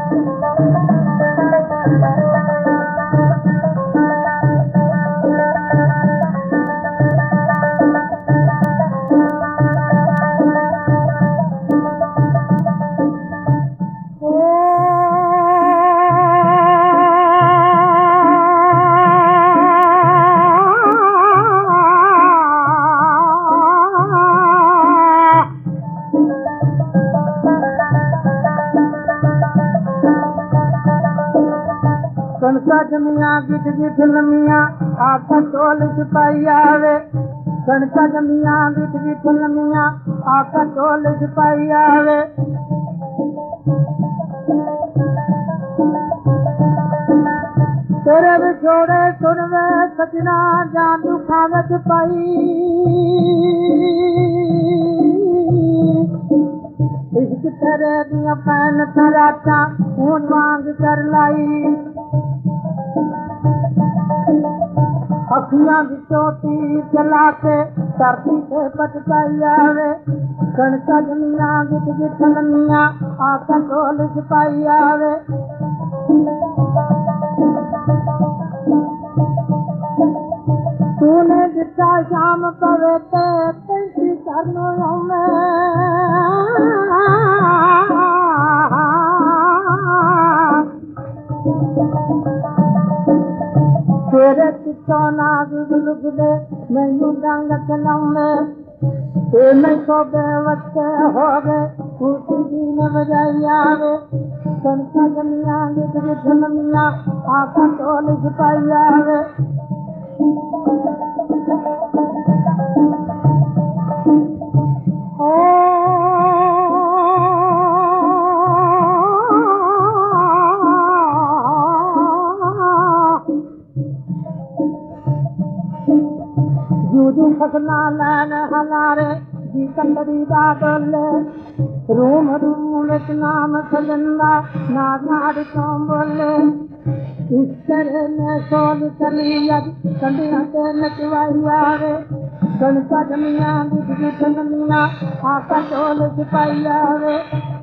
कणका जमिया गिठ गिठ लमिया आका टोल सिपाही आवे। कणका जमिया गिठ गिठ लमिया आका टोल सिपाही आवे। तेरे विछोड़े सुनवे सजना जान दुखावे सिपाही। इश्क तेरे दिया पैन तराटा खून मांग कर लाई। अखियां बिचों तीर चला के धरती से पटकाई आवे। कणका जमिया गिठ गिठ लमिया आका टोल सिपाही आवे। तूने जिता शाम पवे ते पैसी करनो तेरे पिछों नाग गुलगुले मैनू डंग चलाऊंगे। ते मैं तो बेवस्ते हो गए उसी दिन बजाई आवे। कणका जमिया गिठ गिठ लमिया आका टोल सिपाही आवे। जूदू फसना लैन हलारे जी कंदरी दा डोले। रूम रूम विच नाम सजंदा नाड़ नाड़ चों बोले। इस तरह में सोल चली अज कंडियां ते नचवाई आवे। कणका जमिया गिठ गिठ लमिया आका टोल सिपाही आवे।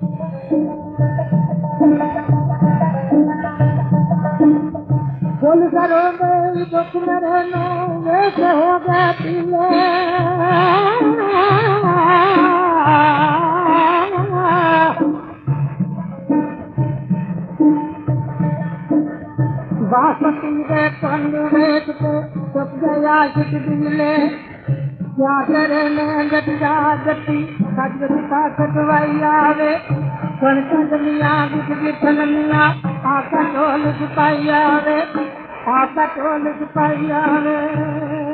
फुल करो गए दुख मेरे नो वेश हो गए पीले। बासमती दे कंद वेच के चुप गया शिक दिले। क्या करे ने जटिया जटी सजती का सजवाई आवे। कणका जमिया गिठ गिठ लमिया आका टोल सिपाही आवे। आका टोल सिपाही आवे।